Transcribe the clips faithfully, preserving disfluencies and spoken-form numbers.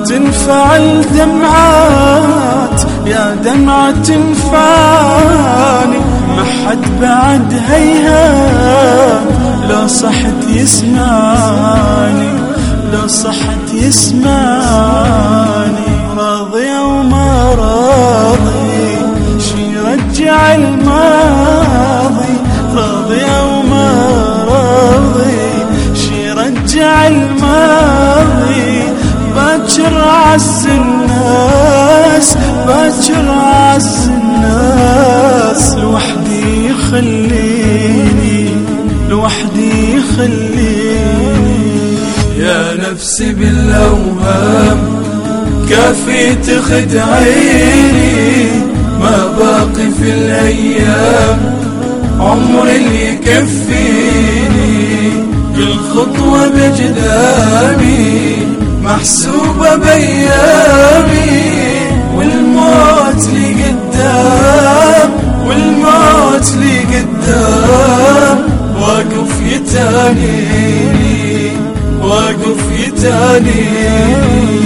تنفعل دمعات يا دمعة تنفعني، ما حد بعد هيهات لو صحت يسمعني، لو صحت يسمعني. راضي وما راضي شي رجع الماضي، راضي وما راضي شي رجع الماضي. باكر عز الناس، باكر عز الناس. لوحدي خليني، لوحدي خليني. يا نفسي بالأوهام كافي تخدعيني، ما باقي في الأيام عمر اللي يكفيني. كل خطوة بجدامي محسوبة بأيامي، والموت لي قدام، والموت لي قدام. واقف يتانيني، واقف يتانيني.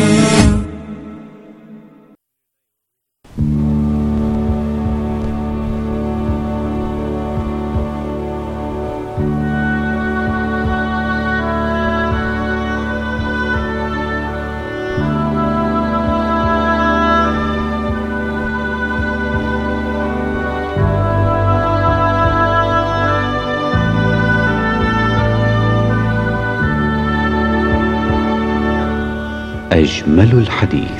أجمل الحديث.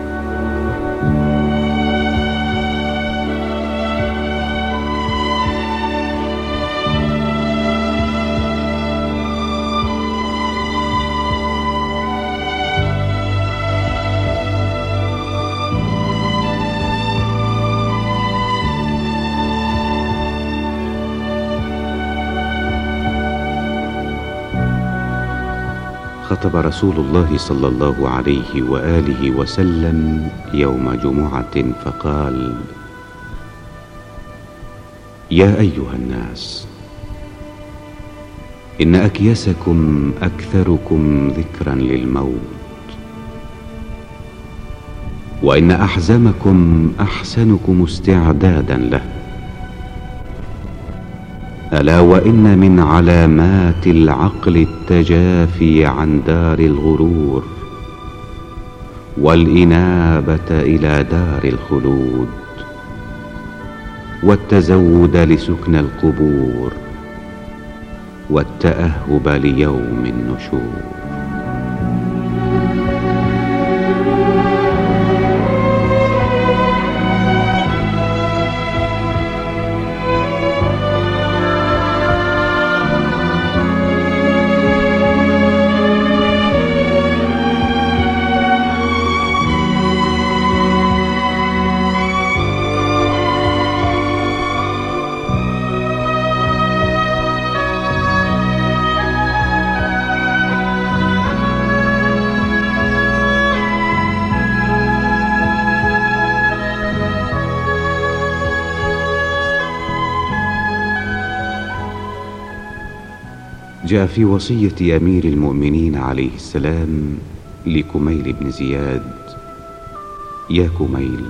خطب رسول الله صلى الله عليه وآله وسلم يوم جمعة فقال: يا أيها الناس، إن أكيسكم أكثركم ذكرا للموت، وإن أحزمكم أحسنكم استعدادا له. ألا وإن من علامات العقل التجافي عن دار الغرور، والإنابة إلى دار الخلود، والتزود لسكن القبور، والتأهب ليوم النشور. جاء في وصية أمير المؤمنين عليه السلام لكميل بن زياد: يا كميل،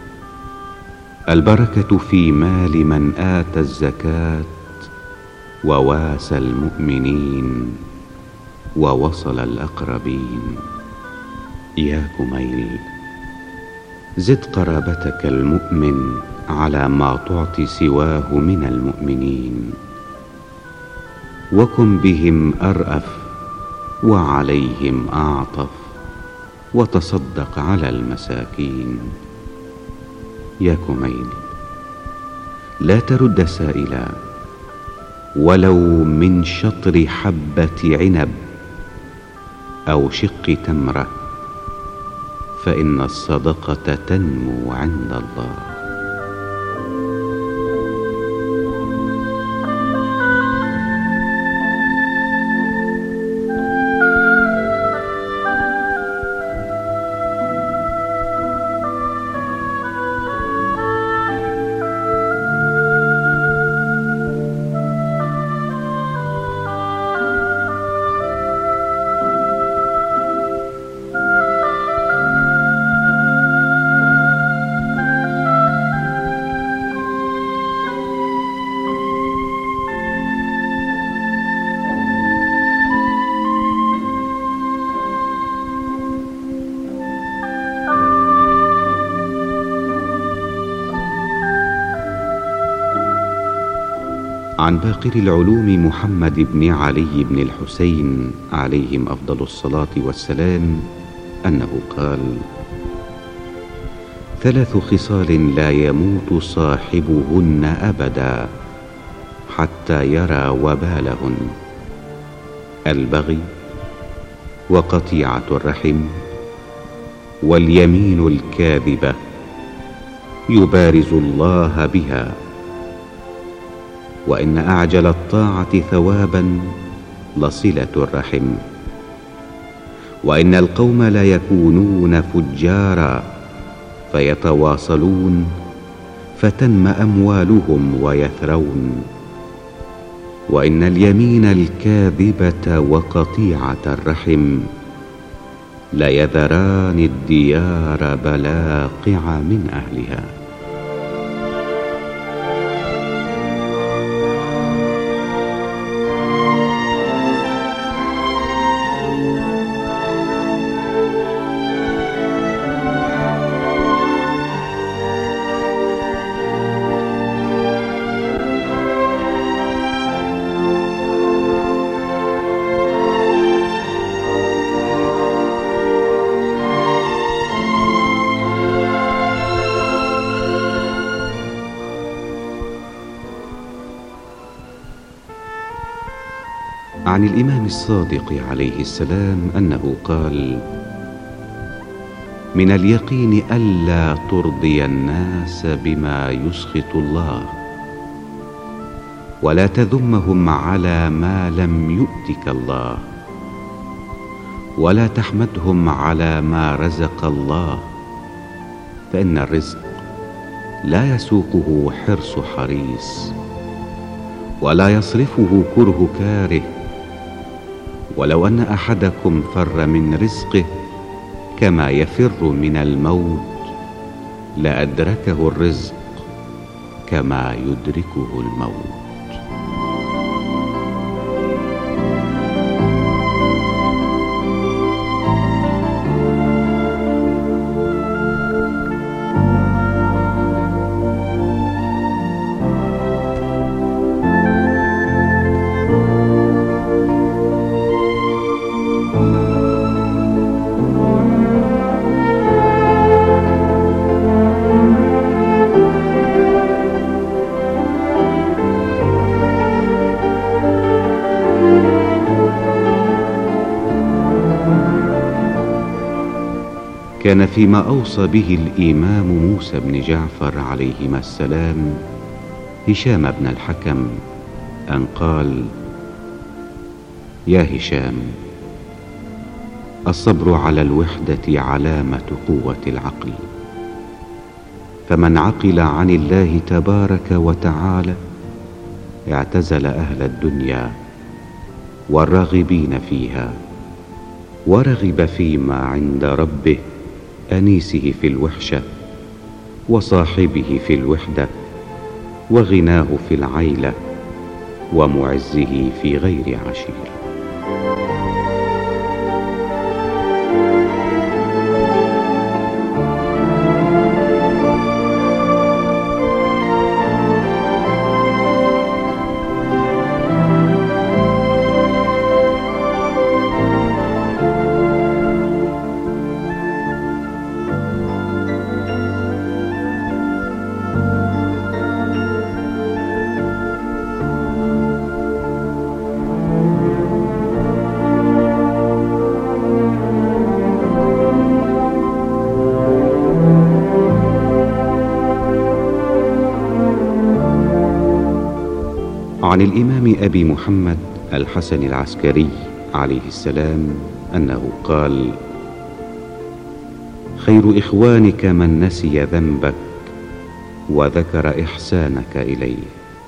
البركة في مال من آتى الزكاة وواسى المؤمنين ووصل الأقربين. يا كميل، زد قرابتك المؤمن على ما تعطي سواه من المؤمنين، وكن بهم أرأف وعليهم أعطف، وتصدق على المساكين. يا كميل، لا ترد سائلا ولو من شطر حبة عنب أو شق تمرة، فإن الصدقة تنمو عند الله. عن باقر العلوم محمد بن علي بن الحسين عليهم أفضل الصلاة والسلام أنه قال: ثلاث خصال لا يموت صاحبهن أبدا حتى يرى وبالهن: البغي، وقطيعة الرحم، واليمين الكاذبة يبارز الله بها. وإن أعجل الطاعة ثوابا لصلة الرحم. وإن القوم لا يكونون فجارا فيتواصلون فتنم أموالهم ويثرون. وإن اليمين الكاذبة وقطيعة الرحم ليذران الديار بلاقع من أهلها. عن الإمام الصادق عليه السلام أنه قال: من اليقين ألا ترضي الناس بما يسخط الله، ولا تذمهم على ما لم يؤتك الله، ولا تحمدهم على ما رزق الله، فإن الرزق لا يسوقه حرص حريص، ولا يصرفه كره كاره. ولو أن أحدكم فر من رزقه كما يفر من الموت لأدركه الرزق كما يدركه الموت. كان فيما أوصى به الإمام موسى بن جعفر عليهما السلام هشام بن الحكم أن قال: يا هشام، الصبر على الوحدة علامة قوة العقل، فمن عقل عن الله تبارك وتعالى اعتزل أهل الدنيا والراغبين فيها، ورغب فيما عند ربه، أنيسه في الوحشة، وصاحبه في الوحدة، وغناه في العيلة، ومعزه في غير عشيرة. عن الإمام أبي محمد الحسن العسكري عليه السلام أنه قال: خير إخوانك من نسي ذنبك وذكر إحسانك إليه.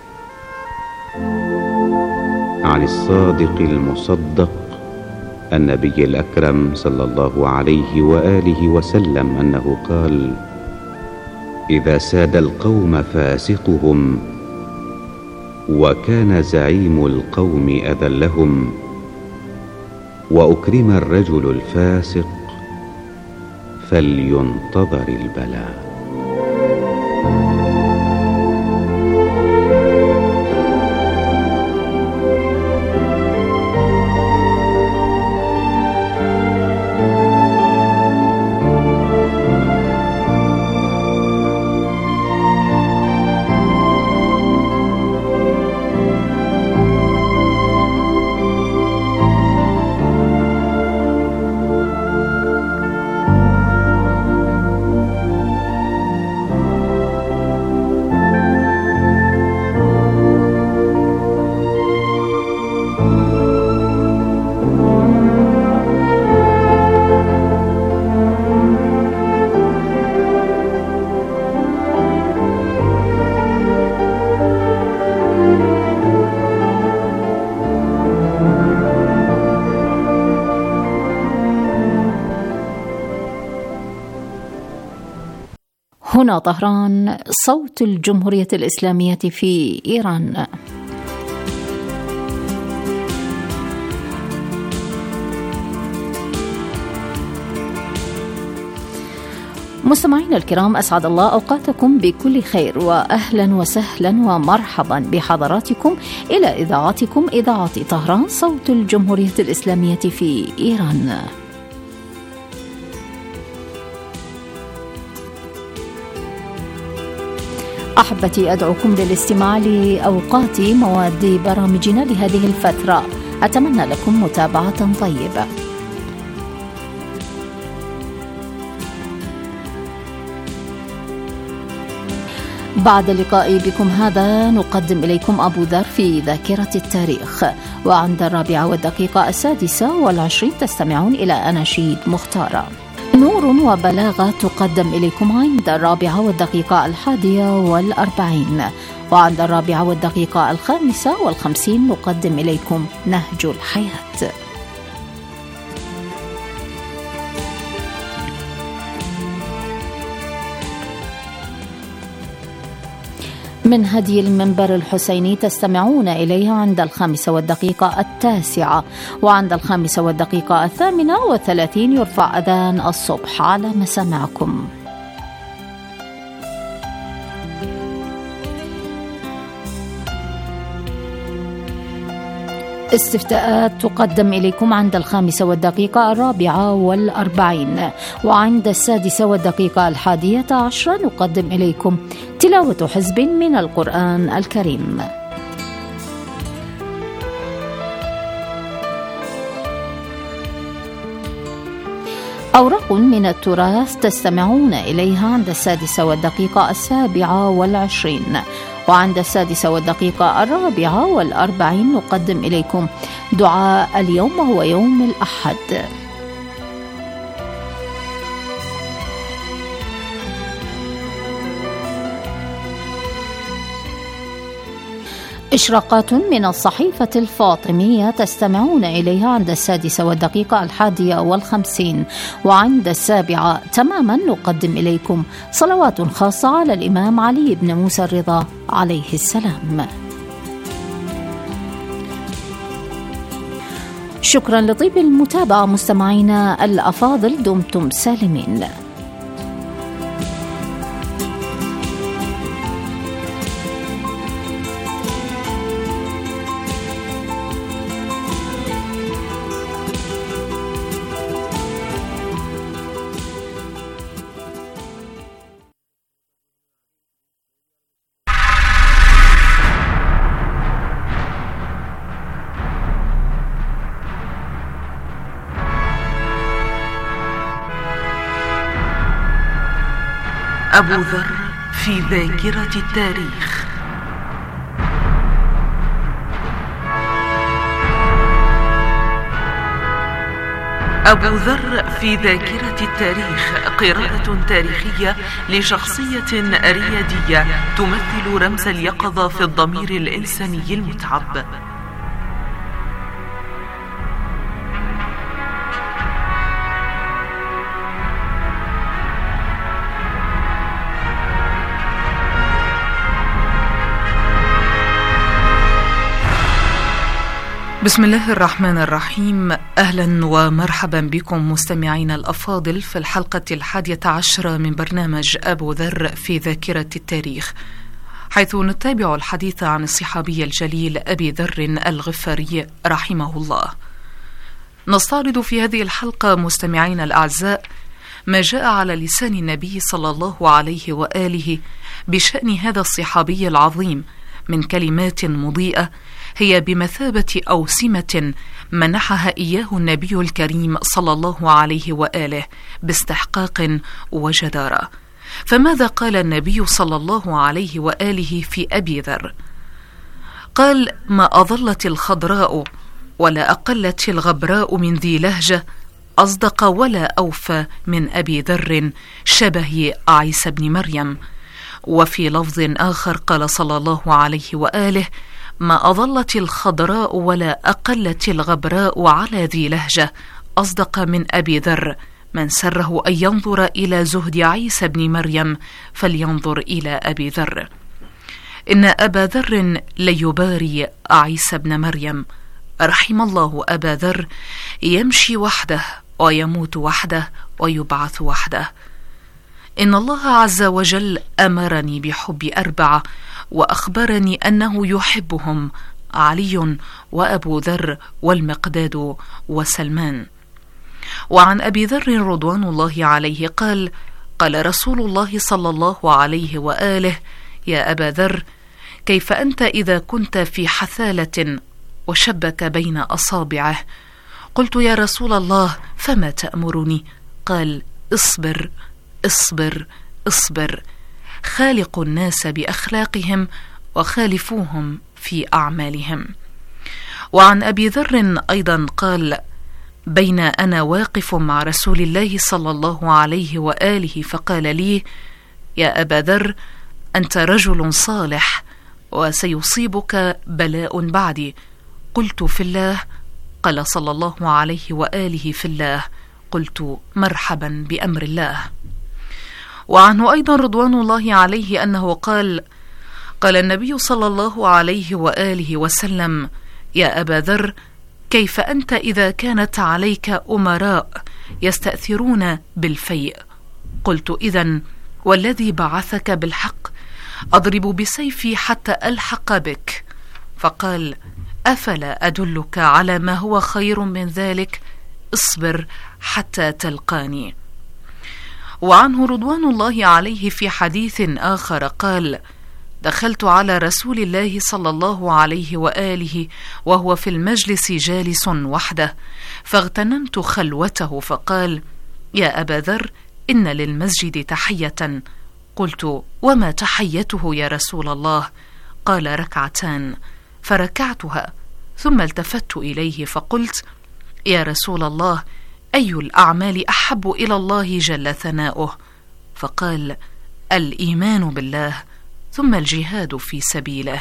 عن الصادق المصدق النبي الأكرم صلى الله عليه وآله وسلم أنه قال: إذا ساد القوم فاسقهم وكان زعيم القوم أذلهم، وأكرم الرجل الفاسق فلينتظر البلاء. هنا طهران، صوت الجمهورية الإسلامية في إيران. مستمعينا الكرام، أسعد الله أوقاتكم بكل خير، وأهلا وسهلا ومرحبا بحضراتكم إلى إذاعتكم إذاعة طهران، صوت الجمهورية الإسلامية في إيران. أحبتي، أدعوكم للاستماع لأوقات مواد برامجنا لهذه الفترة. أتمنى لكم متابعة طيبة. بعد اللقاء بكم هذا نقدم إليكم أبو ذر في ذاكرة التاريخ، وعند الرابعة والدقيقة السادسة والعشرين تستمعون إلى أناشيد مختارة. نور وبلاغة تقدم إليكم عند الرابعة والدقيقة الحادية والأربعين، وعند الرابعة والدقيقة الخامسة والخمسين نقدم إليكم نهج الحياة. من هدي المنبر الحسيني تستمعون إليه عند الخامسة والدقيقة التاسعة، وعند الخامسة والدقيقة الثامنة والثلاثين يرفع أذان الصبح على مسامعكم. استفتاءات تقدم إليكم عند الخامسة والدقيقة الرابعة والأربعين، وعند السادسة والدقيقة الحادية عشرة نقدم إليكم تلاوة حزب من القرآن الكريم. أوراق من التراث تستمعون إليها عند السادسة والدقيقة السابعة والعشرين، وعند السادسة والدقيقة الرابعة والأربعين نقدم إليكم دعاء اليوم وهو يوم الأحد. إشراقات من الصحيفة الفاطمية تستمعون إليها عند السادسة والدقيقة الحادية والخمسين، وعند السابعة تماما نقدم إليكم صلوات خاصة على الإمام علي بن موسى الرضا عليه السلام. شكرا لطيب المتابعة مستمعينا الأفاضل، دمتم سالمين. أبو ذر في ذاكرة التاريخ. أبو ذر في ذاكرة التاريخ، قراءة تاريخية لشخصية ريادية تمثل رمز اليقظة في الضمير الإنساني المتعب. بسم الله الرحمن الرحيم. أهلا ومرحبا بكم مستمعينا الأفاضل في الحلقة الحادية عشرة من برنامج أبو ذر في ذاكرة التاريخ، حيث نتابع الحديث عن الصحابي الجليل أبي ذر الغفاري رحمه الله. نستعرض في هذه الحلقة مستمعينا الأعزاء ما جاء على لسان النبي صلى الله عليه وآله بشأن هذا الصحابي العظيم من كلمات مضيئة هي بمثابة أوسمة منحها إياه النبي الكريم صلى الله عليه وآله باستحقاق وجدارة. فماذا قال النبي صلى الله عليه وآله في أبي ذر؟ قال: ما أظلت الخضراء ولا أقلت الغبراء من ذي لهجة أصدق ولا أوفى من أبي ذر شبه عيسى بن مريم. وفي لفظ آخر قال صلى الله عليه وآله: ما أظلت الخضراء ولا أقلت الغبراء على ذي لهجة أصدق من أبي ذر من سره أن ينظر إلى زهد عيسى بن مريم فلينظر إلى أبي ذر. إن أبا ذر ليباري عيسى بن مريم. رحم الله أبا ذر، يمشي وحده ويموت وحده ويبعث وحده. إن الله عز وجل أمرني بحب أربعة وأخبرني أنه يحبهم: علي وأبو ذر والمقداد وسلمان. وعن أبي ذر رضوان الله عليه قال: قال رسول الله صلى الله عليه وآله: يا أبا ذر، كيف أنت إذا كنت في حثالة وشبك بين أصابعه؟ قلت: يا رسول الله، فما تأمرني؟ قال: اصبر اصبر اصبر، خالق الناس بأخلاقهم وخالفوهم في أعمالهم. وعن أبي ذر أيضا قال: بين أنا واقف مع رسول الله صلى الله عليه وآله فقال لي: يا أبا ذر، أنت رجل صالح وسيصيبك بلاء بعدي. قلت: في الله؟ قال صلى الله عليه وآله: في الله. قلت: مرحبا بأمر الله. وعنه أيضا رضوان الله عليه أنه قال: قال النبي صلى الله عليه وآله وسلم: يا أبا ذر، كيف أنت إذا كانت عليك أمراء يستأثرون بالفيء؟ قلت: إذن والذي بعثك بالحق أضرب بسيفي حتى ألحق بك. فقال: أفلا أدلك على ما هو خير من ذلك؟ اصبر حتى تلقاني. وعنه رضوان الله عليه في حديث آخر قال: دخلت على رسول الله صلى الله عليه وآله وهو في المجلس جالس وحده، فاغتنمت خلوته، فقال: يا أبا ذر، إن للمسجد تحية. قلت: وما تحيته يا رسول الله؟ قال: ركعتان. فركعتها، ثم التفت إليه فقلت: يا رسول الله، أي الأعمال أحب إلى الله جل ثناؤه؟ فقال: الإيمان بالله، ثم الجهاد في سبيله.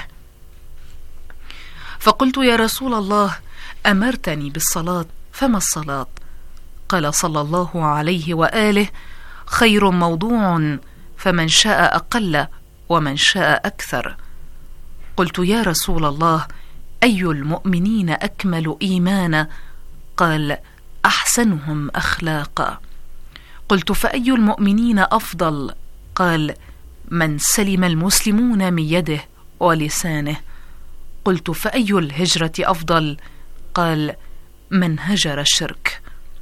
فقلت: يا رسول الله، أمرتني بالصلاة، فما الصلاة؟ قال صلى الله عليه وآله: خير موضوع، فمن شاء أقل ومن شاء أكثر. قلت: يا رسول الله، أي المؤمنين أكمل إيمانا؟ قال: أحسنهم أخلاقا. قلت: فأي المؤمنين أفضل؟ قال: من سلم المسلمون من يده ولسانه. قلت: فأي الهجرة أفضل؟ قال: من هجر الشرك.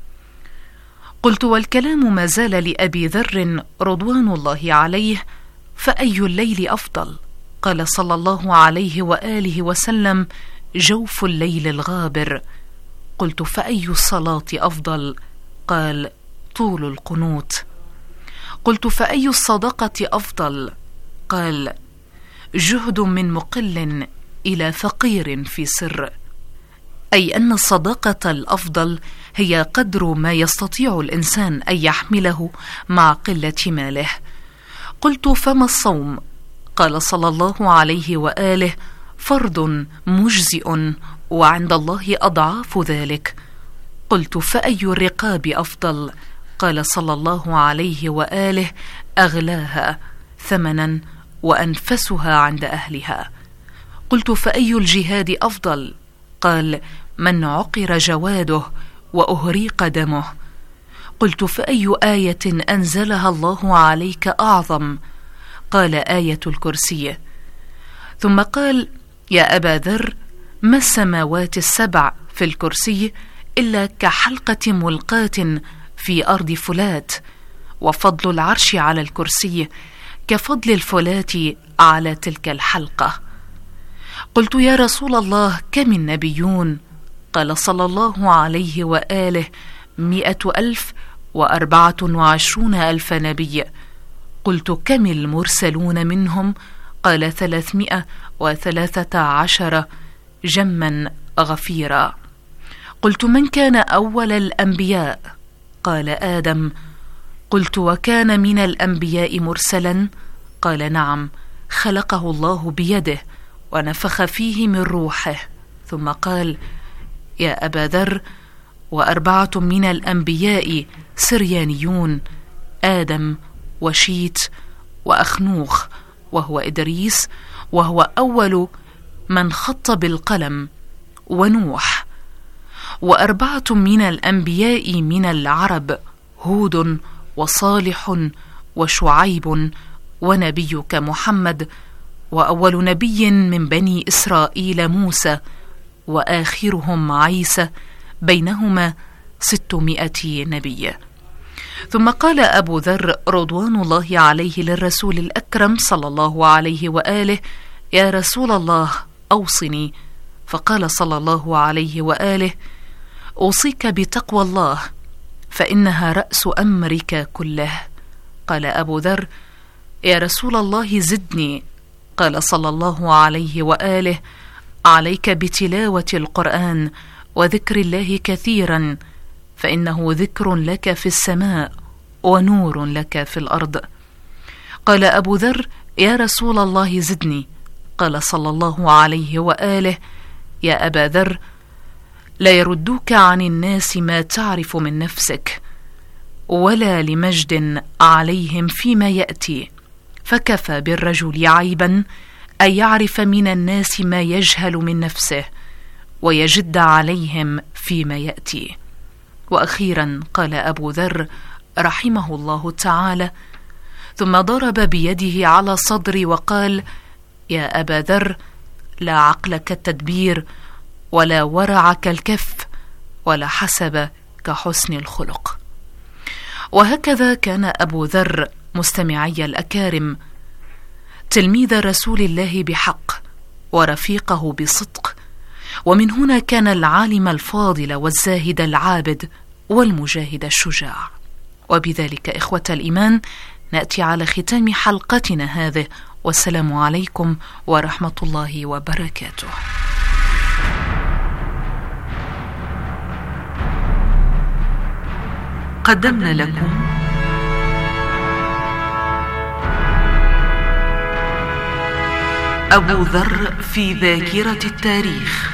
قلت: والكلام ما زال لأبي ذر رضوان الله عليه: فأي الليل أفضل؟ قال صلى الله عليه وآله وسلم: جوف الليل الغابر. قلت: فأي الصلاة أفضل؟ قال: طول القنوت. قلت: فأي الصدقة أفضل؟ قال: جهد من مقل إلى فقير في سر. أي أن الصدقة الأفضل هي قدر ما يستطيع الإنسان أن يحمله مع قلة ماله. قلت: فما الصوم؟ قال صلى الله عليه وآله: فرض مجزئ، وعند الله أضعاف ذلك. قلت: فأي الرقاب أفضل؟ قال صلى الله عليه وآله: أغلاها ثمنا وأنفسها عند أهلها. قلت: فأي الجهاد أفضل؟ قال: من عقر جواده وأهريق دمه. قلت: فأي آية أنزلها الله عليك أعظم؟ قال: آية الكرسي. ثم قال: يا أبا ذر، ما السماوات السبع في الكرسي إلا كحلقة ملقاة في أرض فلات، وفضل العرش على الكرسي كفضل الفلاة على تلك الحلقة. قلت: يا رسول الله، كم النبيون؟ قال صلى الله عليه وآله: مئة ألف وأربعة وعشرون ألف نبي. قلت: كم المرسلون منهم؟ قال: ثلاثمائة وثلاثة عشر جما غفيرا. قلت: من كان أول الأنبياء؟ قال: آدم. قلت: وكان من الأنبياء مرسلا؟ قال: نعم، خلقه الله بيده ونفخ فيه من روحه. ثم قال: يا أبا ذر، وأربعة من الأنبياء سريانيون: آدم وشيت وأخنوخ، وهو إدريس، وهو أول من خط بالقلم، ونوح. وأربعة من الأنبياء من العرب: هود وصالح وشعيب ونبيك محمد، وأول نبي من بني إسرائيل موسى، وآخرهم عيسى، بينهما ستمائة نبي. ثم قال أبو ذر رضوان الله عليه للرسول الأكرم صلى الله عليه وآله: يا رسول الله أوصني. فقال صلى الله عليه وآله: أوصيك بتقوى الله، فإنها رأس أمرك كله. قال أبو ذر: يا رسول الله زدني. قال صلى الله عليه وآله: عليك بتلاوة القرآن وذكر الله كثيرا، فإنه ذكر لك في السماء ونور لك في الأرض. قال أبو ذر: يا رسول الله زدني. قال صلى الله عليه وآله: يا أبا ذر، لا يردوك عن الناس ما تعرف من نفسك، ولا لمجد عليهم فيما يأتي، فكفى بالرجل عيبا أن يعرف من الناس ما يجهل من نفسه ويجد عليهم فيما يأتي. وأخيرا قال أبو ذر رحمه الله تعالى: ثم ضرب بيده على صدري وقال: يا أبا ذر، لا عقل كالتدبير، ولا ورع كالكف، ولا حسب كحسن الخلق. وهكذا كان أبو ذر مستمعي الأكارم تلميذ رسول الله بحق، ورفيقه بصدق، ومن هنا كان العالم الفاضل والزاهد العابد والمجاهد الشجاع. وبذلك إخوة الإيمان نأتي على ختام حلقتنا هذه، والسلام عليكم ورحمة الله وبركاته. قدمنا لكم أبو ذر في ذاكرة التاريخ.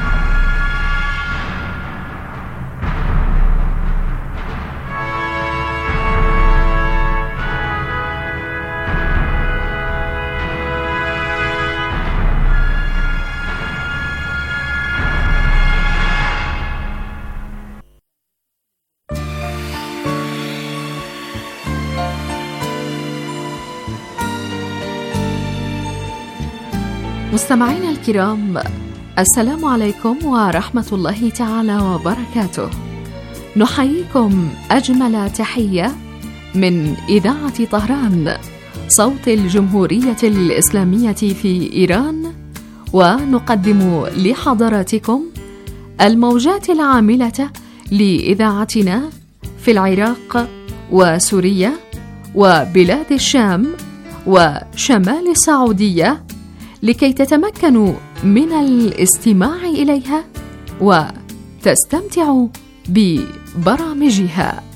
مستمعينا الكرام، السلام عليكم ورحمة الله تعالى وبركاته. نحييكم أجمل تحية من إذاعة طهران، صوت الجمهورية الإسلامية في إيران، ونقدم لحضراتكم الموجات العاملة لإذاعتنا في العراق وسوريا وبلاد الشام وشمال السعودية، لكي تتمكنوا من الاستماع إليها وتستمتعوا ببرامجها.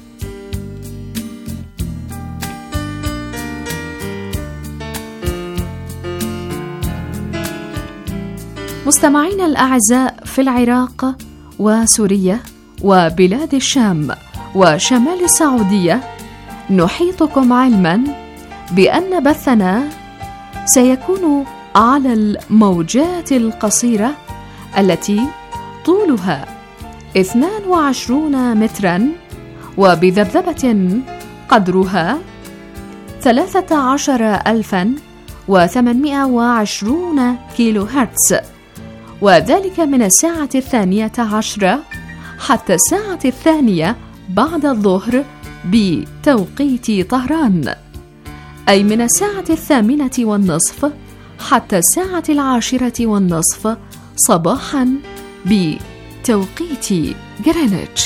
مستمعينا الأعزاء في العراق وسوريا وبلاد الشام وشمال السعودية، نحيطكم علما بأن بثنا سيكون على الموجات القصيرة التي طولها اثنان وعشرون مترا وبذبذبة قدرها ثلاثة عشر ألفا وثمانمائة وعشرون كيلو هرتز، وذلك من الساعة الثانية عشرة حتى الساعة الثانية بعد الظهر بتوقيت طهران، أي من الساعة الثامنة والنصف حتى الساعة العاشرة والنصف صباحا بتوقيت غرينتش.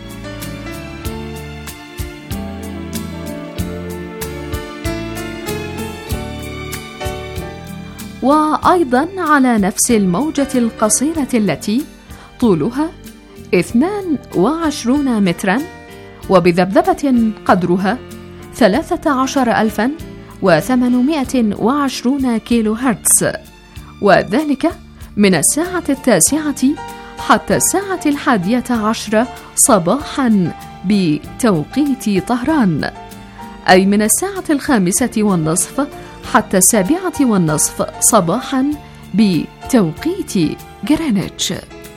وأيضا على نفس الموجة القصيرة التي طولها اثنان وعشرون مترا وبذبذبة قدرها ثلاثة عشر ألفا وثمانمائة وعشرون كيلو هرتز، وذلك من الساعة التاسعة حتى الساعة الحادية عشرة صباحا بتوقيت طهران، أي من الساعة الخامسة والنصف حتى السابعة والنصف صباحا بتوقيت جرينتش.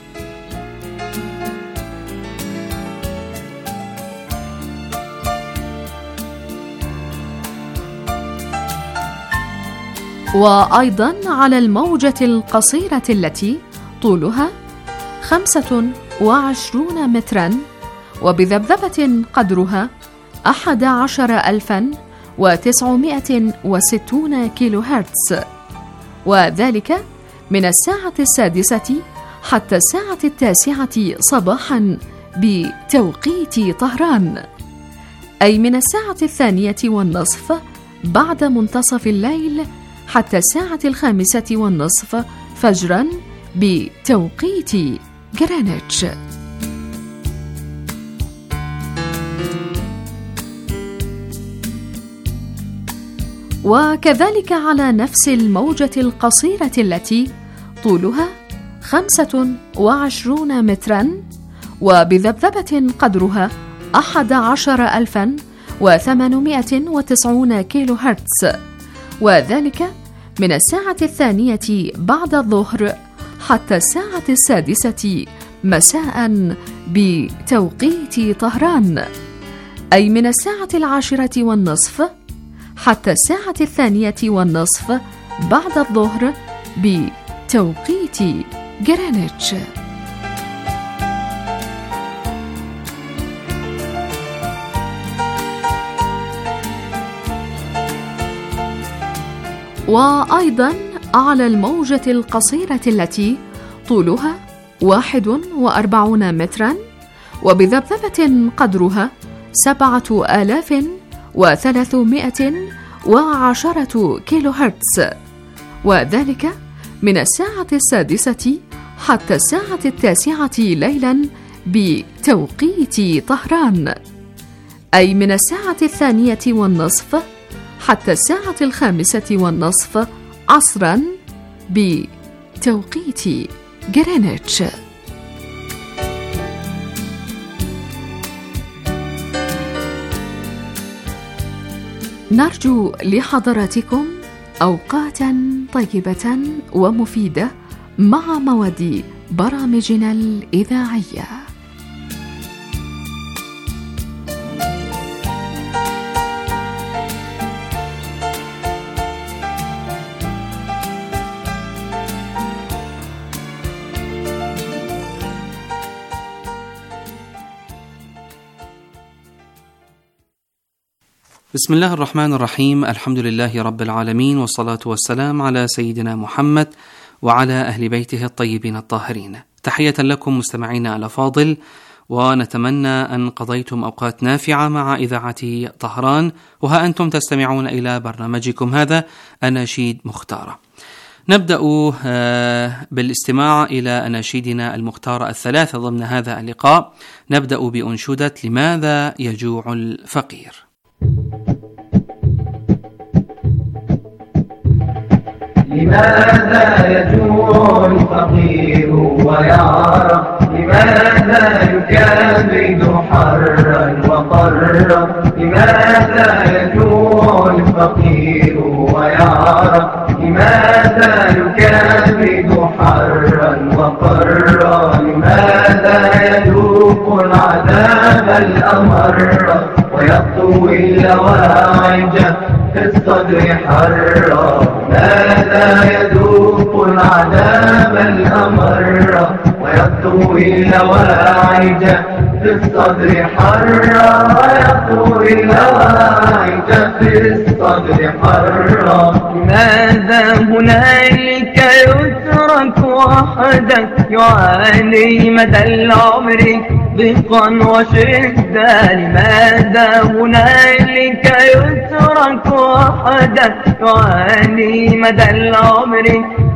وأيضا على الموجة القصيرة التي طولها خمسة وعشرون مترا وبذبذبة قدرها أحد عشر ألفا وتسعمائة وستون كيلو هرتز، وذلك من الساعة السادسة حتى الساعة التاسعة صباحا بتوقيت طهران، أي من الساعة الثانية والنصف بعد منتصف الليل حتى الساعة الخامسة والنصف فجرا بتوقيت جرينتش. وكذلك على نفس الموجة القصيرة التي طولها خمسة وعشرون مترا وبذبذبة قدرها أحد عشر ألفا وثمانمائة وتسعون كيلو هرتز، وذلك من الساعة الثانية بعد الظهر حتى الساعة السادسة مساء بتوقيت طهران، أي من الساعة العاشرة والنصف حتى الساعة الثانية والنصف بعد الظهر بتوقيت جرينتش. وأيضا على الموجة القصيرة التي طولها واحد وأربعون مترا وبذبذبة قدرها سبعة آلاف وثلاثمائة وعشرة كيلو هرتز، وذلك من الساعة السادسة حتى الساعة التاسعة ليلا بتوقيت طهران، أي من الساعة الثانية والنصف حتى الساعة الخامسة والنصف عصرا بتوقيت جرينتش. نرجو لحضراتكم أوقاتا طيبة ومفيدة مع مواد برامجنا الإذاعية. بسم الله الرحمن الرحيم. الحمد لله رب العالمين، والصلاة والسلام على سيدنا محمد وعلى أهل بيته الطيبين الطاهرين. تحية لكم مستمعينا الأفاضل، ونتمنى أن قضيتم أوقات نافعة مع إذاعة طهران، وها أنتم تستمعون إلى برنامجكم هذا أناشيد مختارة. نبدأ بالاستماع إلى أناشيدنا المختارة الثلاثة ضمن هذا اللقاء. نبدأ بأنشودة لماذا يجوع الفقير. لماذا يجوع الفقير ويعرى، لماذا يكابد حرا وقرا، لماذا يجوع الفقير ويعرى، لماذا يكابد حرا وقرا، لماذا يذوق العذاب الأمر ويطوي اللواعج في الصدر حرا، ماذا يذوق العذاب الأمر ويطوي اللواعج في الصدر حرا، ويطوي اللواعج في الصدر حرا. ماذا هنالك يترك وحدك يعاني مدى العمر ضيقا وشدة، لماذا هنالك يترك وحدك يعاني مدى العمر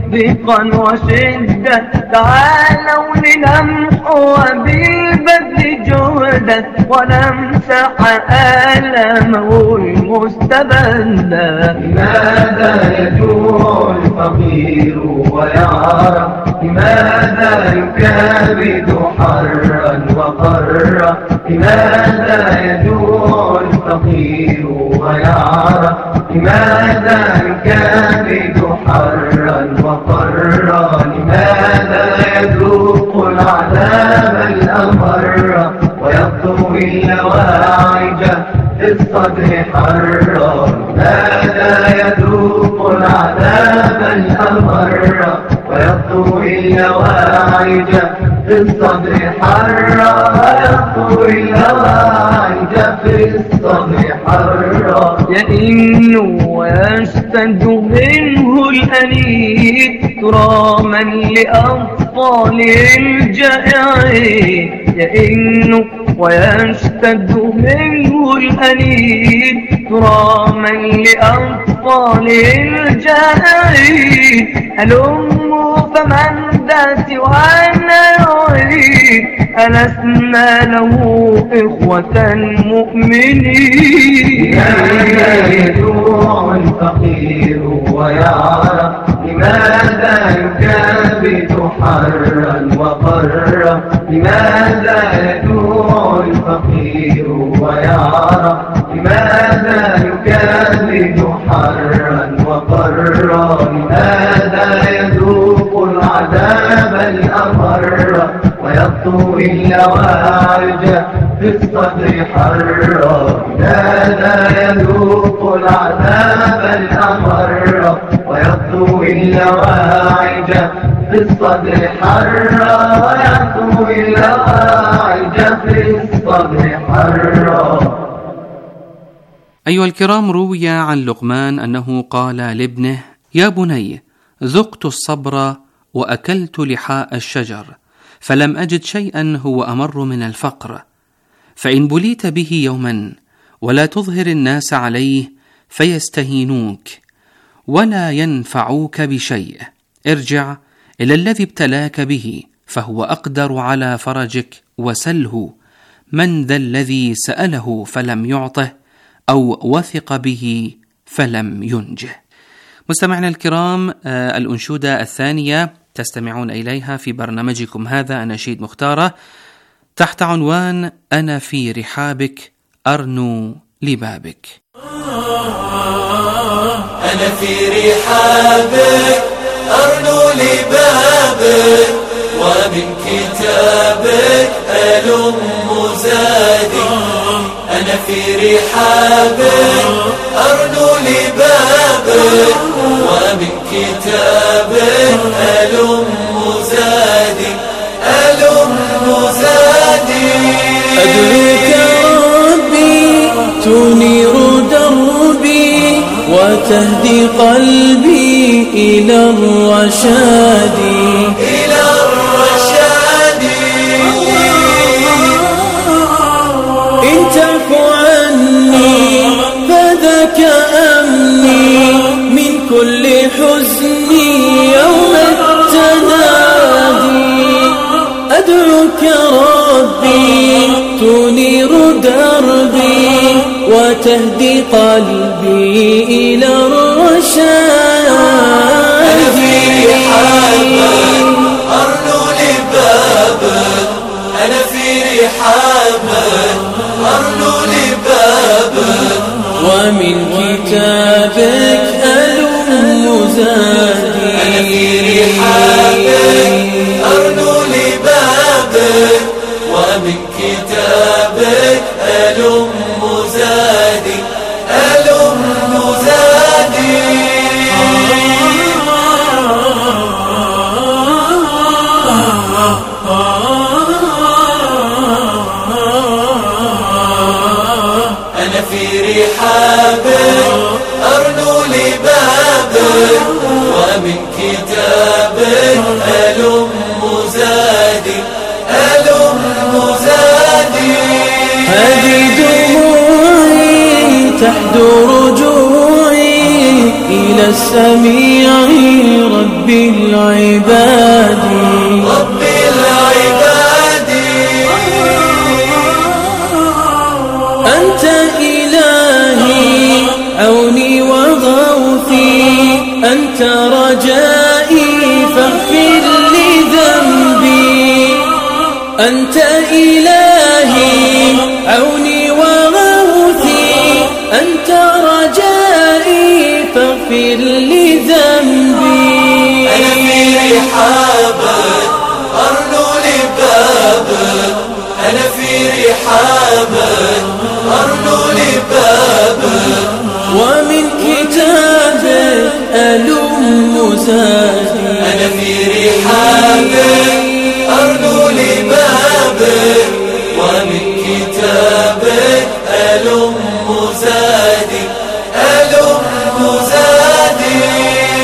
ضيقا وشدة، تعالوا لنمحو بالبذل جهدا ونمسح آلامه المستبدة. لماذا يجوع الفقير ويعرى؟ لماذا يكابد حرا وقرا؟ لماذا يجوع الفقير ويعرى؟ لماذا يكابد حرا وقرا؟ لماذا يذوق العذاب الأمر ويطوي اللواعج في الصدر حرا؟ لماذا يذوق العذاب الأمر ويطوي اللواعج في الصدر حرا؟ ويطوي اللواعج في الصدر حرا. يئن ويشتد منه الأنين تراما لأطفاله الجائعين. يئن ويشتد منه الأنين تراما لأطفاله الجائعين. هلموا فمن ذا سوانا يعين، ألسنا له إخوة مؤمنين. لماذا يجوع الفقير ويعرى؟ لماذا يكابد حرا وقرا؟ لماذا يجوع الفقير ويعرى؟ لماذا يكابد حرا وقرا؟ لماذا يذوق العذاب الأمر ويطوي اللواعج في الصدر حرا؟ لماذا يذوق العذاب الأمر ويطوي اللواعج في الصدر حرا؟ ويطوي اللواعج في الصدر حرا. أيها الكرام، روي عن لقمان أنه قال لابنه: يا بني، ذقت الصبر وأكلت لحاء الشجر، فلم أجد شيئا هو أمر من الفقر، فإن بليت به يوما ولا تظهر الناس عليه فيستهينوك ولا ينفعوك بشيء، ارجع إلى الذي ابتلاك به فهو أقدر على فرجك وسله. من ذا الذي سأله فلم يعطه أو وثق به فلم ينجه. مستمعنا الكرام، الأنشودة الثانية تستمعون إليها في برنامجكم هذا أناشيد مختارة تحت عنوان أنا في رحابك أرنو لبابك. أنا في رحابك أرنو لبابك ومن كتابك ألم زادي. أنا في رحابك أرنو لبابك ومن كتابك ألم زادي ألم زادي. أدعوك ربي تنير دربي وتهدي قلبي إلى الرشاد إلى الرشاد. إن تعف عني فذاك أمني من كل حزني يوم التنادي. أدعوك ربي تنير دربي وتهدي قلبي إلى الرشاد. أنا في رحابك أرنو لبابك أنا في رحابك أرنو لبابك ومن كتابك ألم زادي. أنا في رحابك أرنو لبابك ومن كتابك ألم زادي ألم زادي. أنا في رحابك أرنو لبابك ومن كتابك ألم زادي ألم زادي. هذه دموعي تحدو رجوعي إلى السميع ربي العباد رب العباد أنت إلهي عوني وغوثي أنت رجائي فاغفر لي ذنبي أنت إلهي عوني وغوثي أنت رجائي فاغفر لي ذنبي أنا في رحابك أرنو لبابك أنا في رحابك أرنو لبابك ومن كتابك ألم زادي أنا في رحابك أرنو لبابك ومن كتابك ألم زادي ألم زادي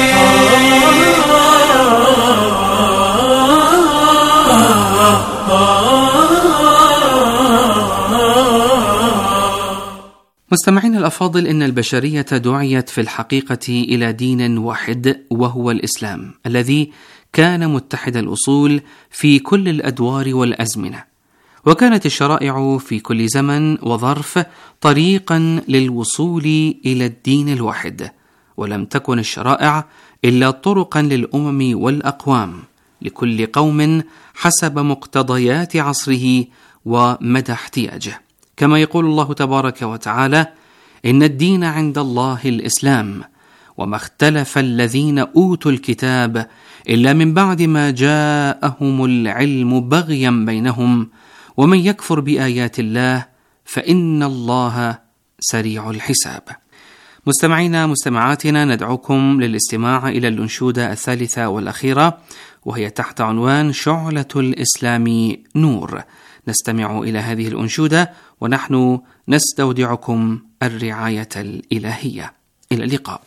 مستمعين الأفاضل، إن البشرية دعيت في الحقيقة إلى دين واحد وهو الإسلام الذي كان متحد الأصول في كل الأدوار والأزمنة، وكانت الشرائع في كل زمن وظرف طريقا للوصول إلى الدين الواحد، ولم تكن الشرائع إلا طرقا للأمم والأقوام لكل قوم حسب مقتضيات عصره ومدى احتياجه، كما يقول الله تبارك وتعالى: إن الدين عند الله الإسلام وما اختلف الذين أوتوا الكتاب إلا من بعد ما جاءهم العلم بغيا بينهم ومن يكفر بآيات الله فإن الله سريع الحساب. مستمعينا مستمعاتنا، ندعوكم للاستماع إلى الأنشودة الثالثة والأخيرة، وهي تحت عنوان شعلة الإسلام نور. نستمع إلى هذه الأنشودة ونحن نستودعكم الرعاية الإلهية. إلى اللقاء.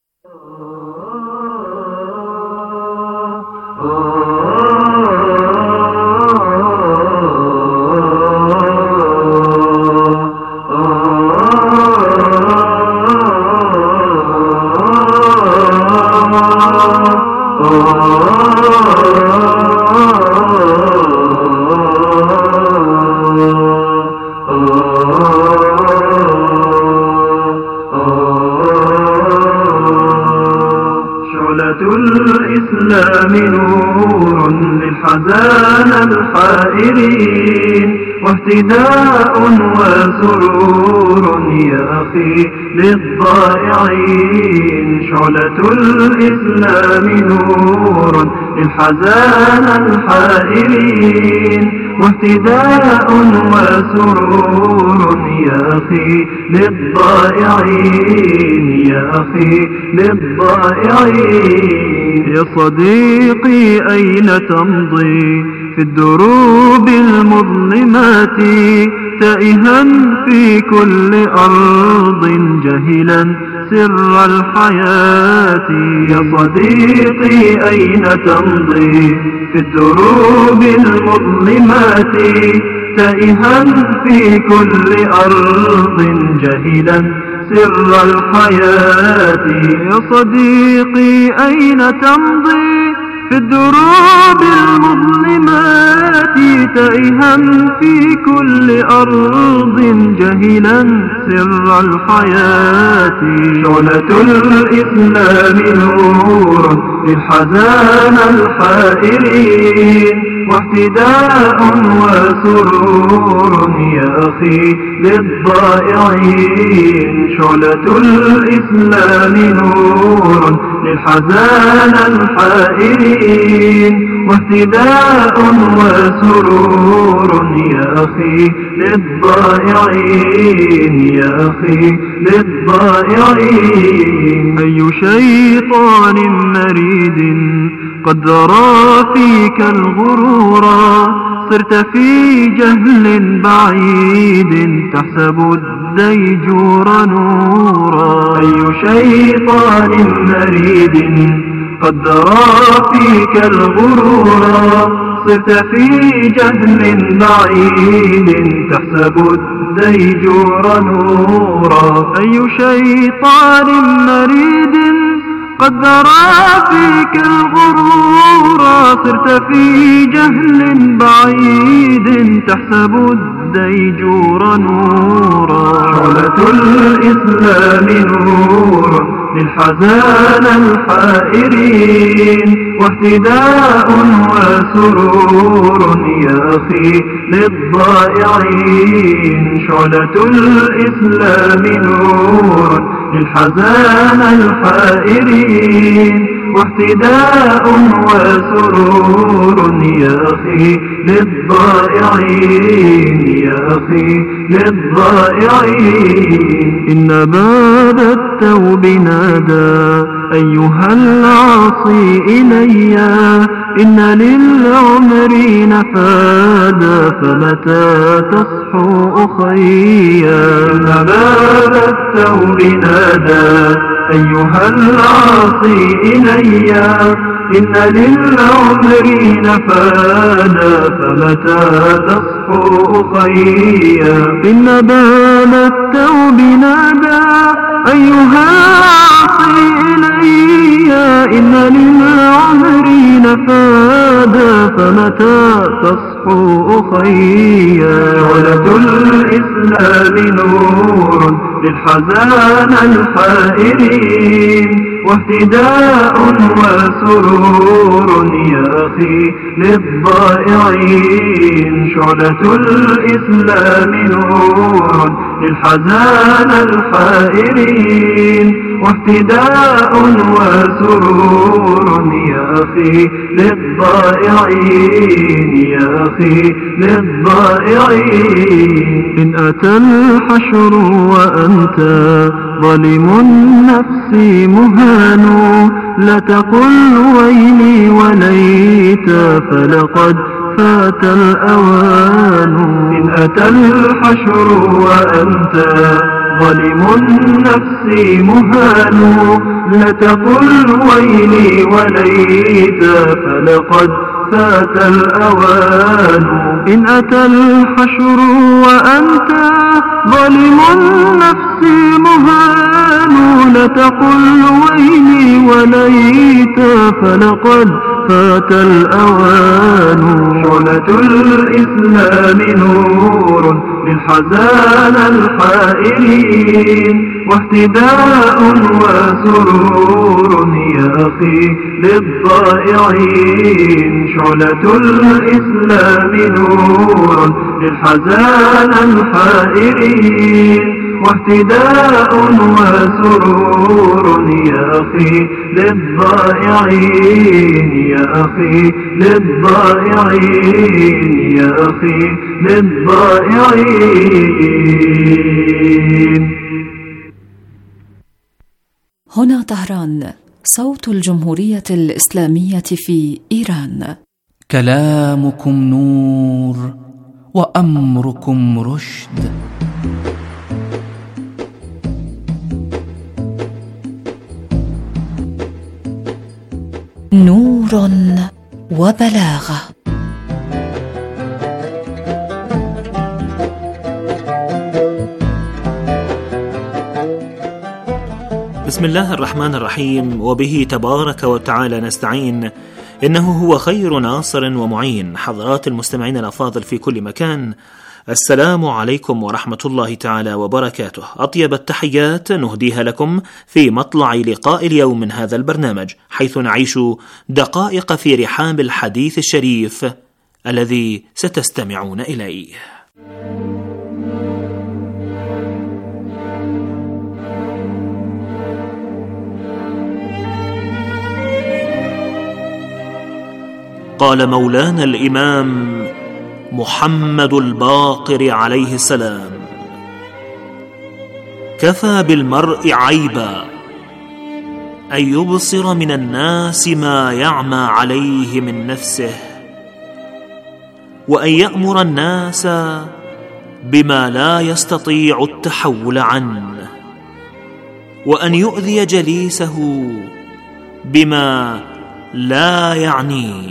الإسلام نور للحزان الحائرين واهتداء وسرور يا أخي للضائعين. شعلة الإسلام نور للحزان الحائرين واهتداء وسرور يا أخي للضائعين يا أخي للضائعين. يا صديقي أين تمضي في الدروب المظلمات تائها في كل أرض جاهلا سر الحياة؟ يا صديقي أين تمضي في الدروب المظلمات تائها في كل أرض جاهلا سر الحياة؟ يا صديقي أين تمضي في الدروب المظلمات تائها في كل أرض جاهلا سر الحياة؟ شعلة الإسلام نور للحزان الحائرين واهتداء وسرور يا أخي للضائعين. شعلة الإسلام نور للحزان الحائرين واهتداء وسرور يا أخي للضائعين يا أخي للضائعين. أي شيطان مريد قد ذرى فيك الغرورا صرت في جهل بعيد تحسب الديجور نورا. أي شيطان مريد قد ذرى فيك الغرورا صرت في جهل بعيد تحسب الديجور نورا. أي شيطان مريد قد ذرى فيك الغرورا صرت في جهل بعيد تحسب الديجور نورا شعلة الإسلام نور للحزان الحائرين واهتداء وسرور يا أخي للضائعين شعلة الإسلام نور للحزان الحائرين واهتداء وسرور يا أخي للضائعين يا أخي للضائعين إن باب التوب نادى أيها العاصي إلي إن للعمر نفادا فمتى تصحو أخيا إن باب التوب نادى أيها العاصي إلي إن للعمر نفادا فمتى تصحو أخيا إن باب التوب نادى أيها العاصي إلي إن للعمر نفادا فمتى تصحو أخيا شعلة الإسلام نور للحزان الحائرين واهتداء وسرور يا أخي للضائعين شعلة الإسلام نور للحزان الحائرين واهتداء وسرور يا أخي للضائعين يا أخي للضائعين إن أتى الحشر وأنت ظالم النفس مهان لا تقل ويلي وليت فلقد فات الأوان إن أتى الحشر وأنت ظالم النفس مهان لا تقل ويلي وليت فلقد فات الأوان إن أتى الحشر وأنت ظالم النفس مهان لا تقل ويلي وليت فلقد فات الأوان شعلة الإسلام نور للحزان الحائرين واهتداء وسرور يا أخي للضائعين شعلة الإسلام نور للحزان الحائرين واهتداء وسرور يا أخي للضائعين يا أخي للضائعين يا أخي للضائعين. هنا طهران، صوت الجمهورية الإسلامية في إيران. كلامكم نور وأمركم رشد. نور وبلاغة. بسم الله الرحمن الرحيم، وبه تبارك وتعالى نستعين، إنه هو خير ناصر ومعين. حضرات المستمعين الأفاضل في كل مكان، السلام عليكم ورحمة الله تعالى وبركاته. أطيب التحيات نهديها لكم في مطلع لقاء اليوم من هذا البرنامج، حيث نعيش دقائق في رحاب الحديث الشريف الذي ستستمعون إليه. قال مولانا الإمام محمد الباقر عليه السلام: كفى بالمرء عيبا أن يبصر من الناس ما يعمى عليه من نفسه، وأن يأمر الناس بما لا يستطيع التحول عنه، وأن يؤذي جليسه بما لا يعنيه.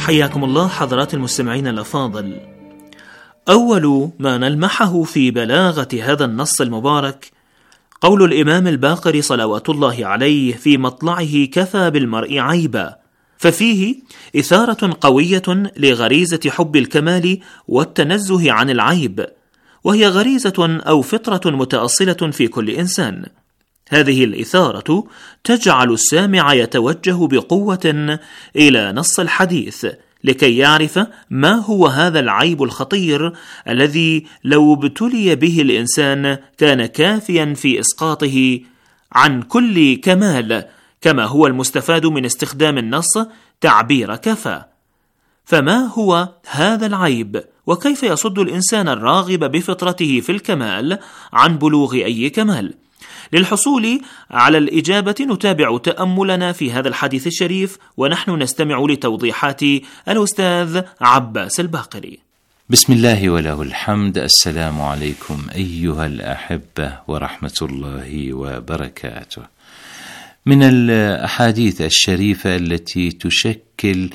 حياكم الله حضرات المستمعين الأفاضل. أول ما نلمحه في بلاغة هذا النص المبارك قول الإمام الباقر صلوات الله عليه في مطلعه: كفى بالمرء عيبا، ففيه إثارة قوية لغريزة حب الكمال والتنزه عن العيب، وهي غريزة أو فطرة متأصلة في كل إنسان. هذه الإثارة تجعل السامع يتوجه بقوة إلى نص الحديث لكي يعرف ما هو هذا العيب الخطير الذي لو ابتلي به الإنسان كان كافيا في إسقاطه عن كل كمال، كما هو المستفاد من استخدام النص تعبير كفى. فما هو هذا العيب؟ وكيف يصد الإنسان الراغب بفطرته في الكمال عن بلوغ أي كمال؟ للحصول على الإجابة نتابع تأملنا في هذا الحديث الشريف، ونحن نستمع لتوضيحات الأستاذ عباس الباقري. بسم الله وله الحمد. السلام عليكم أيها الأحبة ورحمة الله وبركاته. من الأحاديث الشريفة التي تشكل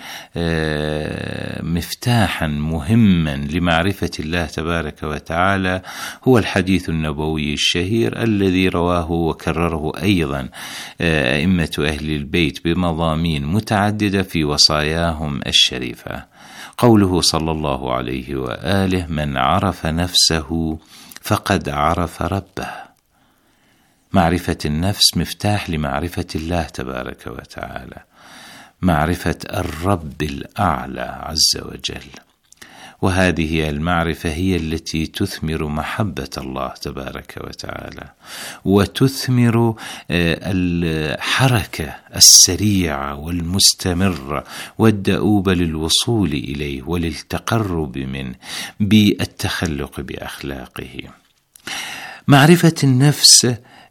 مفتاحا مهما لمعرفة الله تبارك وتعالى هو الحديث النبوي الشهير الذي رواه وكرره أيضا أئمة أهل البيت بمضامين متعددة في وصاياهم الشريفة. قوله صلى الله عليه وآله: من عرف نفسه فقد عرف ربه. معرفة النفس مفتاح لمعرفة الله تبارك وتعالى، معرفة الرب الأعلى عز وجل، وهذه المعرفة هي التي تثمر محبة الله تبارك وتعالى، وتثمر الحركة السريعة والمستمرة والدؤوبة للوصول إليه وللتقرب منه بالتخلق بأخلاقه. معرفة النفس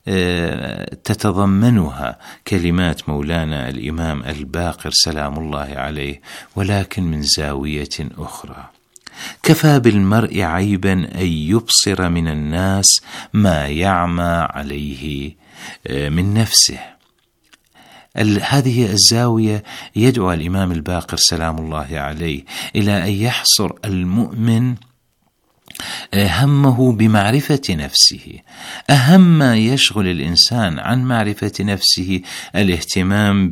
تتضمنها كلمات مولانا الإمام الباقر سلام الله عليه، ولكن من زاوية أخرى. كفى بالمرء عيبا أن يبصر من الناس ما يعمى عليه من نفسه. هذه الزاوية يدعو الإمام الباقر سلام الله عليه إلى أن يحصر المؤمن همه بمعرفة نفسه. أهم ما يشغل الإنسان عن معرفة نفسه الاهتمام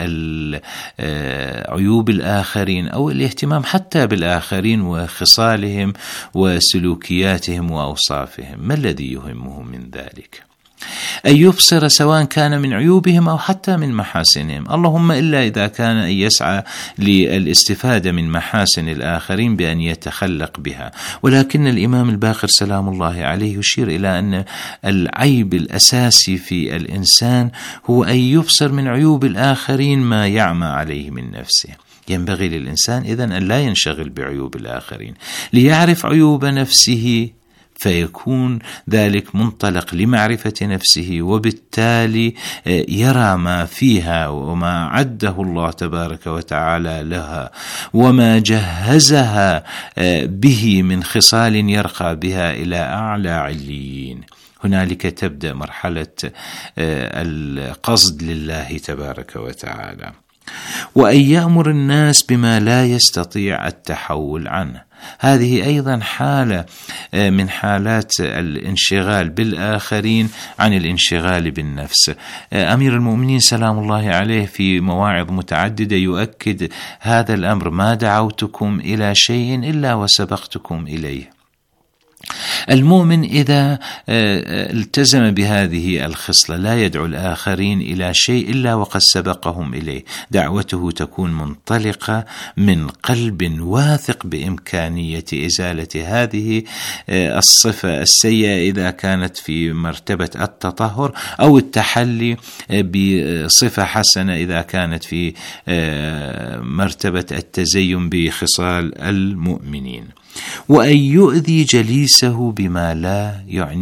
بعيوب الآخرين أو الاهتمام حتى بالآخرين وخصالهم وسلوكياتهم وأوصافهم. ما الذي يهمه من ذلك؟ أن يبصر سواء كان من عيوبهم أو حتى من محاسنهم، اللهم إلا إذا كان أن يسعى للاستفادة من محاسن الآخرين بأن يتخلق بها. ولكن الإمام الباقر سلام الله عليه يشير إلى أن العيب الأساسي في الإنسان هو أن يبصر من عيوب الآخرين ما يعمى عليه من نفسه. ينبغي للإنسان إذن أن لا ينشغل بعيوب الآخرين، ليعرف عيوب نفسه فيكون ذلك منطلق لمعرفة نفسه، وبالتالي يرى ما فيها وما عده الله تبارك وتعالى لها وما جهزها به من خصال يرقى بها إلى أعلى عليين. هنالك تبدأ مرحلة القصد لله تبارك وتعالى، وأن يأمر الناس بما لا يستطيع التحول عنه. هذه أيضا حالة من حالات الانشغال بالآخرين عن الانشغال بالنفس. أمير المؤمنين سلام الله عليه في مواعظ متعددة يؤكد هذا الأمر: ما دعوتكم إلى شيء إلا وسبقتكم إليه. المؤمن إذا التزم بهذه الخصلة لا يدعو الآخرين إلى شيء إلا وقد سبقهم إليه. دعوته تكون منطلقة من قلب واثق بإمكانية إزالة هذه الصفة السيئة إذا كانت في مرتبة التطهر، أو التحلي بصفة حسنة إذا كانت في مرتبة التزين بخصال المؤمنين. وأن يؤذي جليسه بما لا يعنيه.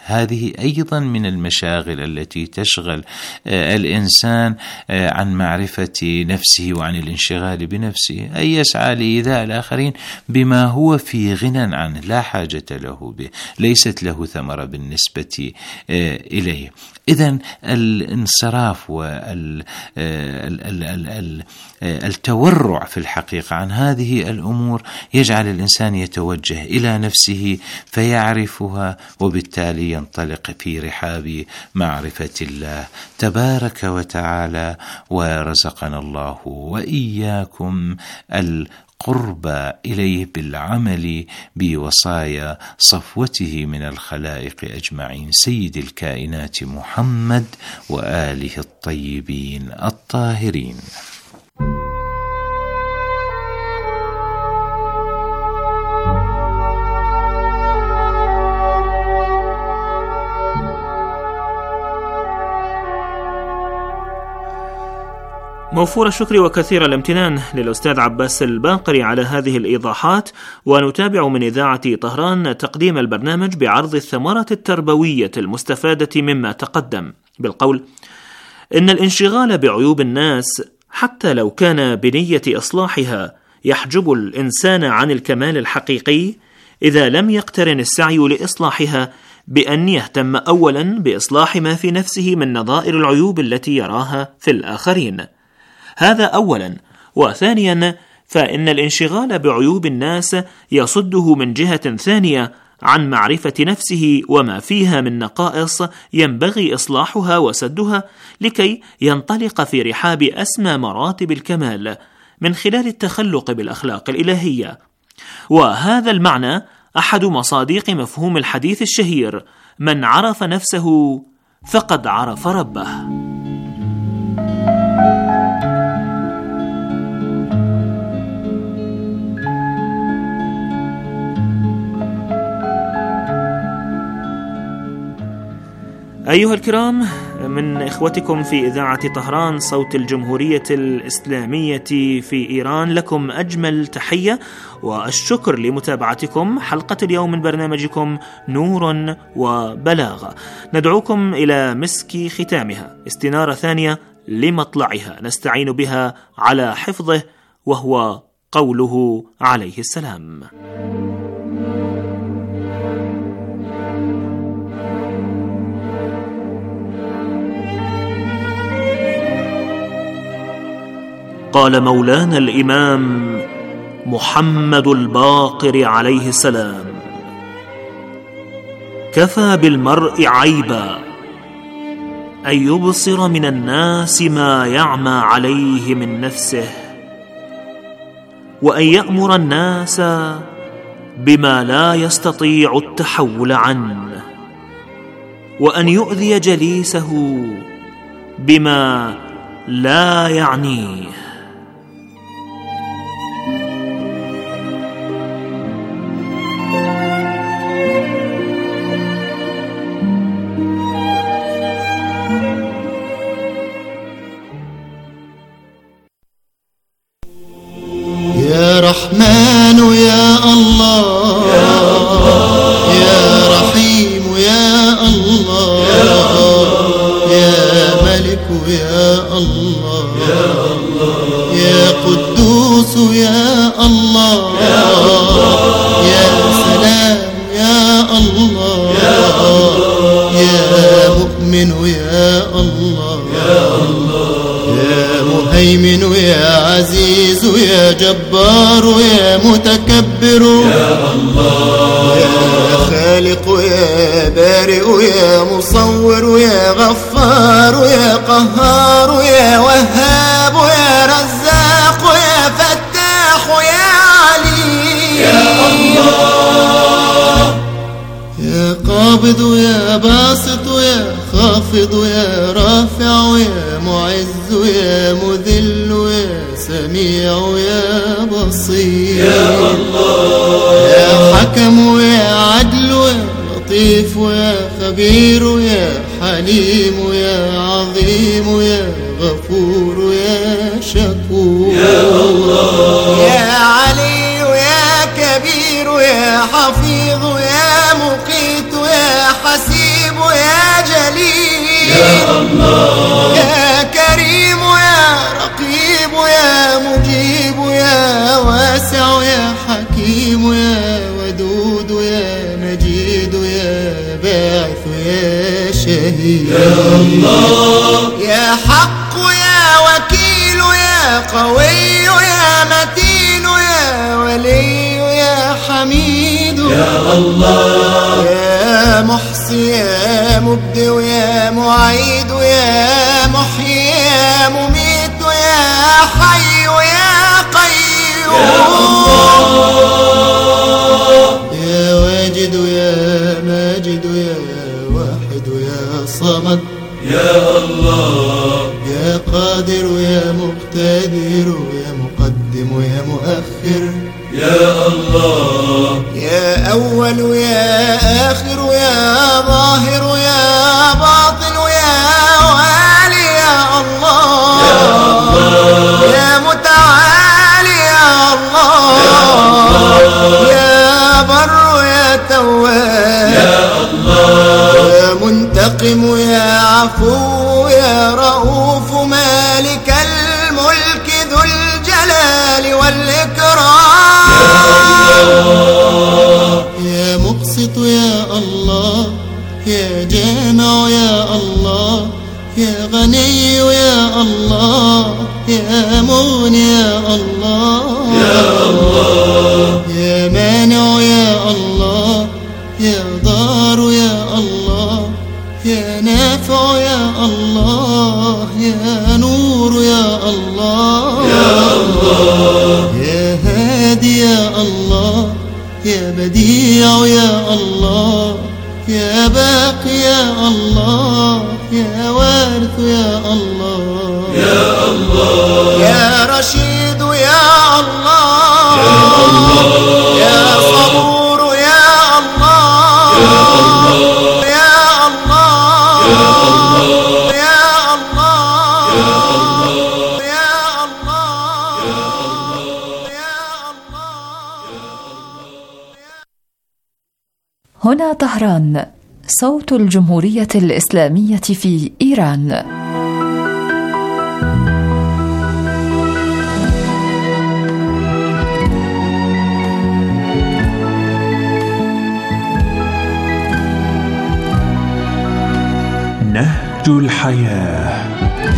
هذه أيضا من المشاغل التي تشغل الإنسان عن معرفة نفسه وعن الانشغال بنفسه، أي يسعى لإيذاء الآخرين بما هو في غنى عنه لا حاجة له به، ليست له ثمرة بالنسبة إليه. إذن الانصراف والتورع في الحقيقة عن هذه الأمور يجعل الإنسان يتوجه إلى نفسه فيعرفها، وبالتالي ينطلق في رحاب معرفة الله تبارك وتعالى. ورزقنا الله وإياكم القرب إليه بالعمل بوصايا صفوته من الخلائق أجمعين، سيد الكائنات محمد وآله الطيبين الطاهرين. موفور الشكر وكثير الامتنان للأستاذ عباس الباقري على هذه الإيضاحات. ونتابع من إذاعة طهران تقديم البرنامج بعرض الثمرة التربوية المستفادة مما تقدم بالقول: إن الانشغال بعيوب الناس حتى لو كان بنية إصلاحها يحجب الإنسان عن الكمال الحقيقي إذا لم يقترن السعي لإصلاحها بأن يهتم أولا بإصلاح ما في نفسه من نظائر العيوب التي يراها في الآخرين. هذا أولا. وثانيا، فإن الانشغال بعيوب الناس يصده من جهة ثانية عن معرفة نفسه وما فيها من نقائص ينبغي إصلاحها وسدها لكي ينطلق في رحاب أسمى مراتب الكمال من خلال التخلق بالأخلاق الإلهية. وهذا المعنى أحد مصادق مفهوم الحديث الشهير: من عرف نفسه فقد عرف ربه. أيها الكرام، من إخوتكم في إذاعة طهران صوت الجمهورية الإسلامية في إيران لكم أجمل تحية والشكر لمتابعتكم حلقة اليوم من برنامجكم نور وبلاغة. ندعوكم إلى مسك ختامها، استنارة ثانية لمطلعها نستعين بها على حفظه، وهو قوله عليه السلام: قال مولانا الإمام محمد الباقر عليه السلام: كفى بالمرء عيبا أن يبصر من الناس ما يعمى عليه من نفسه، وأن يأمر الناس بما لا يستطيع التحول عنه، وأن يؤذي جليسه بما لا يعنيه. يا رحمن يا الله يا الله، يا رحيم يا الله يا الله، يا ملك يا الله يا الله، يا قدوس يا الله يا الله، يا سلام يا الله يا الله، يا مؤمن يا الله يا الله، يا مهيمن يا عزيز يا جبار يا متكبر يا الله، يا خالق يا بارئ يا مصور يا غفار يا قهار يا وهاب يا رزاق يا فتاح يا عليم يا الله، يا قابض يا باسط يا خافض يا رافع يا معز يا مذل يا سميع يا بصير يا الله، يا حكم يا عدل يا لطيف يا خبير يا حليم يا عظيم يا غفور يا شكور يا الله، يا علي يا كبير يا حفيظ يا مقيت يا حسيب الله يا حق يا وكيل يا قوي يا متين يا ولي يا حميد يا الله يا محصي يا مبدئ يا معيد يا محيي يا مميت يا حي يا قيوم يا الله يا واجد يا ماجد يا واحد يا صمد يا الله يا قادر يا مقتدر يا مقدم يا مؤخر يا الله يا أول يا آخر يا ظاهر يا باطن يا والي يا الله يا الله يا متعالي يا الله يا, يا بر يا تواب يا الله يا منتقم يا عفو يا رؤوف مالك الملك ذو الجلال والإكرام يا الله يا مقسط يا الله يا جامع يا الله يا غني يا الله يا مغني يا الله يا الله يا مانع يا الله يا ضار يا الله يا نافع يا الله يا نور يا الله يا الله يا هادي يا الله يا بديع يا الله يا باقي يا الله يا وارث يا الله يا الله يا رشيد يا الله يا الله يا صبور يا الله يا الله يا الله يا الله يا الله يا الله يا الله. هنا طهران، صوت الجمهورية الإسلامية في إيران. نهج الحياة.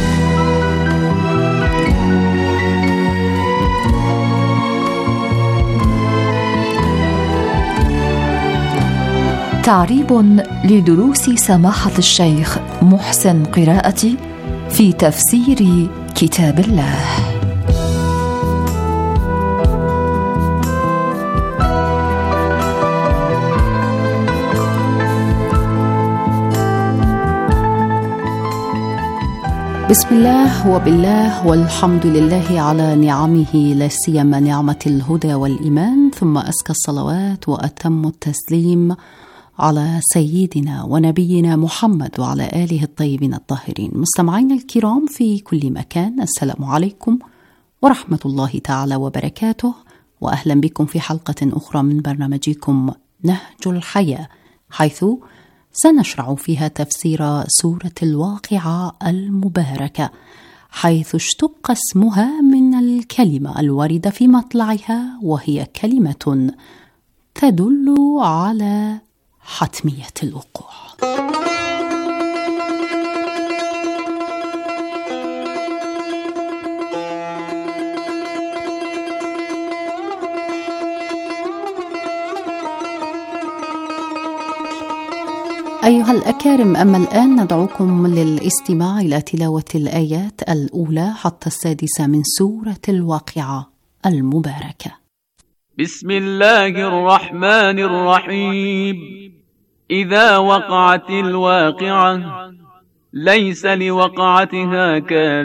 تعريب لدروس سماحة الشيخ محسن قراءتي في تفسير كتاب الله. بسم الله وبالله والحمد لله على نعمه، لا سيما نعمة الهدى والإيمان، ثم أزكى الصلوات وأتم التسليم على سيدنا ونبينا محمد وعلى آله الطيبين الطاهرين. مستمعين الكرام في كل مكان، السلام عليكم ورحمة الله تعالى وبركاته، وأهلا بكم في حلقة أخرى من برنامجكم نهج الحياة، حيث سنشرع فيها تفسير سورة الواقعة المباركة، حيث اشتق اسمها من الكلمة الواردة في مطلعها، وهي كلمة تدل على حتمية الوقوع. أيها الأكارم، أما الآن ندعوكم للاستماع إلى تلاوة الآيات الأولى حتى السادسة من سورة الواقعة المباركة. بسم الله الرحمن الرحيم. إذا وقعت الواقعة ليس لوقعتها كاذبة